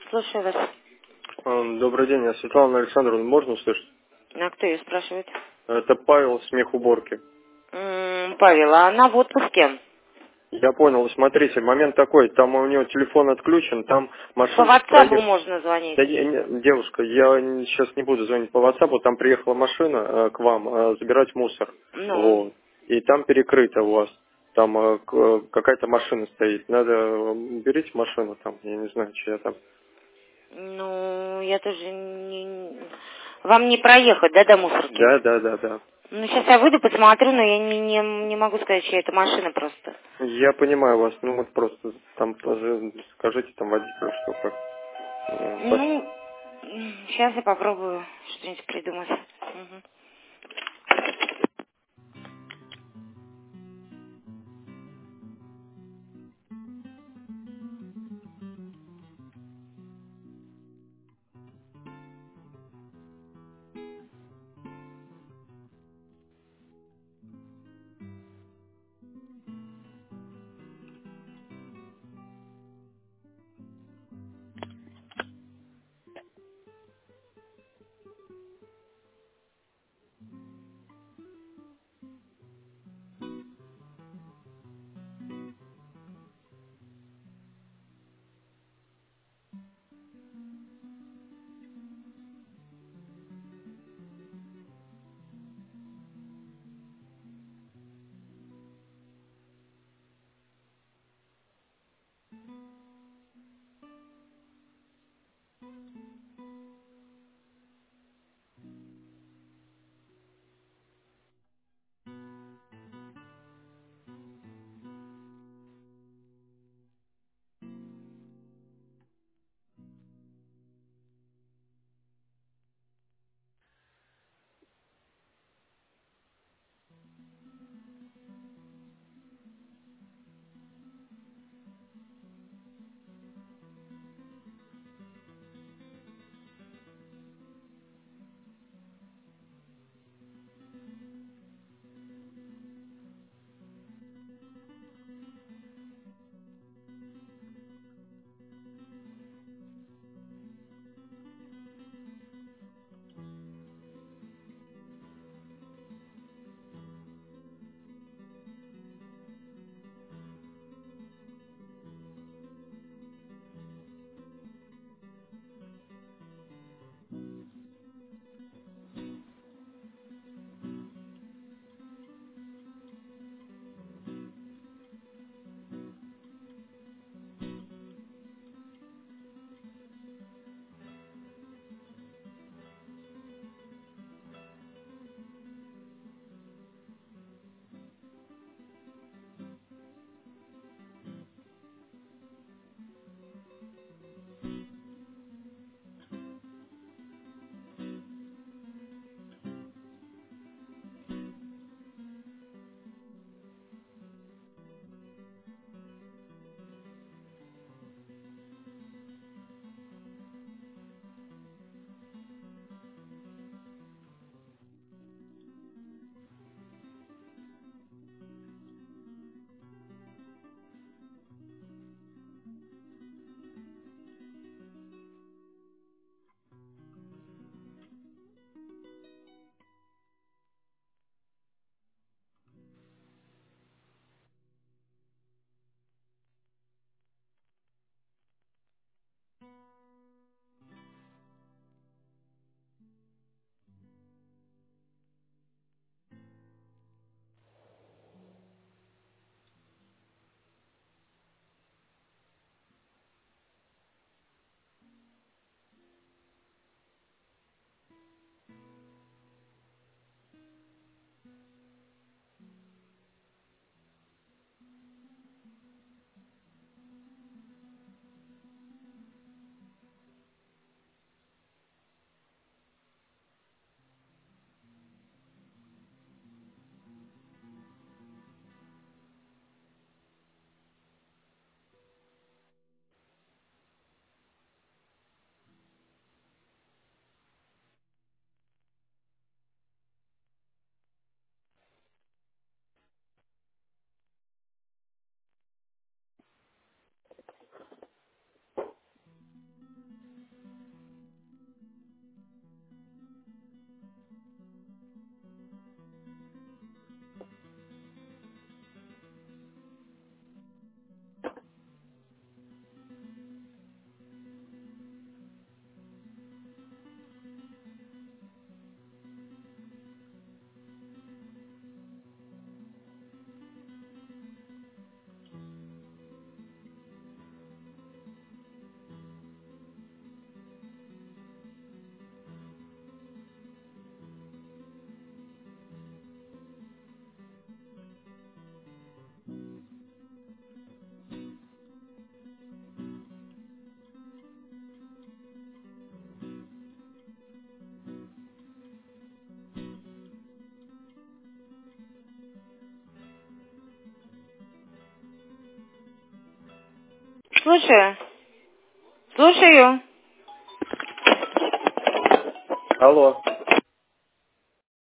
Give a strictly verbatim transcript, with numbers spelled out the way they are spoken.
Слушаю вас. Э, Добрый день, я Светлана Александровна, можно услышать? А кто ее спрашивает? Это Павел, смех уборки. М, Павел, а она в отпуске. Я понял, смотрите, момент такой, там у него телефон отключен, там По машина WhatsApp проехала. можно звонить. Да, я не- девушка, я сейчас не буду звонить по WhatsApp, там приехала машина э, к вам э, забирать мусор. Ну, Вот. И там перекрыто у вас. Там э, к- э, какая-то машина стоит. Надо, э, уберите машину там, я не знаю, чья там. ну, я тоже не... Вам не проехать, да, до мусорки? Да, да, да, да. Ну, сейчас я выйду, посмотрю, но я не, не, не могу сказать, чья это машина просто. Я понимаю вас, ну вот просто там тоже скажите там водителю, что как. э, пос- Ну, сейчас я попробую что-нибудь придумать. Мгм. Слушаю. Слушаю. Алло.